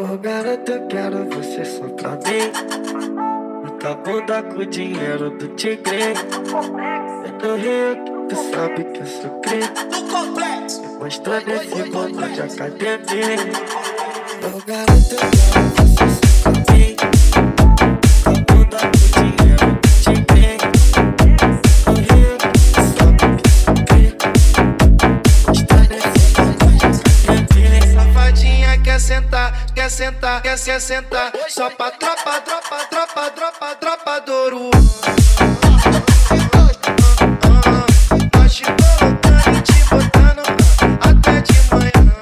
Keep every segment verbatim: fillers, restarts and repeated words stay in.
Ô garota, eu quero você só pra mim. Muita bunda com o dinheiro do tigre. É do Rio que tu sabe que eu sou crime. Mostrando esse bolo de academia. Ô garota, eu quero você só pra mim. Muita bunda com o dinheiro do tigre. É do Rio que tu sabe que eu sou crime. Mostrando esse bolo de academia. Safadinha quer sentar, quer sentar, quer se sentar. Só pra tropa, tropa, tropa, tropa, tropa Douro. Nós te colocando e te botando até de manhã.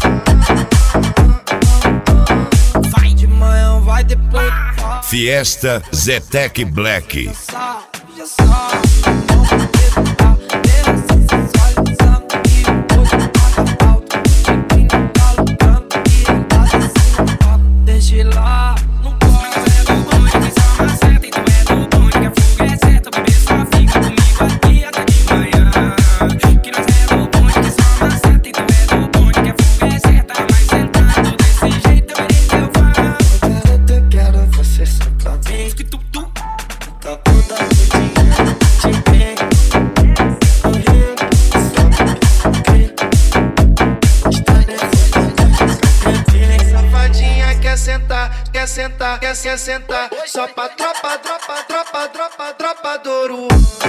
Vai de manhã, vai depois. Fiesta Zetec Black. Já sabe, não vou tentar. Desce sensualizando e hoje paga falta. Fiquei no galo canto e anda descendo papo. Deixa lá, não pode. Tu é do bonde que só maceta, e tu é do bonde que a fuga é certa. Bebê só fica comigo aqui até de manhã. Que nós é do bonde que só maceta, e tu é do bonde que a fuga é certa. Mas sentado desse jeito eu verei que eu faço. Ô garota, eu quero você só pra mim. Que tu, tu, Muita bunda com dinheiro do tigre. É do Rio que tu sabe que eu sou crime. Mostrando esse bolo de academia. Safadinha quer sentar, quer sentar, quer se sentar. Só pra tropa, tropa, tropa, tropa, tropa Douro.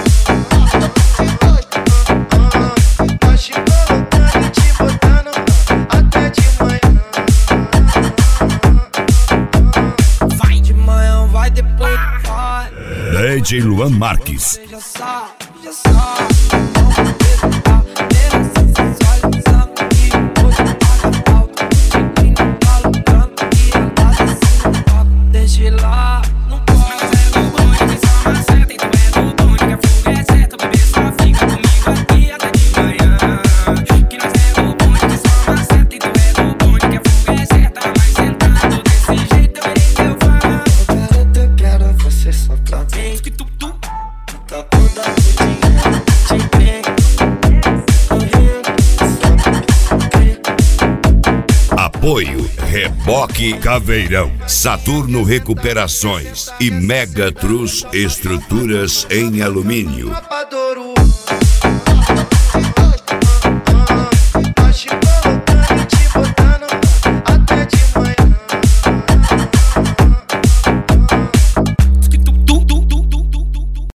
Nós te colocando e te botando até de manhã. Vai de manhã, vai depois, vai. D J Luan Marques. Você já sabe, já sabe, não vou tentar. Desce sensualizando e hoje paga falta. Fiquei no galo canto e anda descendo papo. Deixa lá, não pode. tu é do bonde que só maceta, e tu é do bonde que a fuga é certa. Bebê só fica comigo aqui até de manhã. Que nós é do bonde que só maceta, e tu é do bonde que a fuga é certa. Mas sentado desse jeito eu verei que eu faço. Ô garota, eu quero você só pra mim. Que tu, tu, Muita bunda com dinheiro do tigre. É do Rio que tu sabe que eu sou crime. Apoio Reboque Caveirão, Saturno Recuperações e Mega Trus Estruturas em Alumínio. Tropa Douro.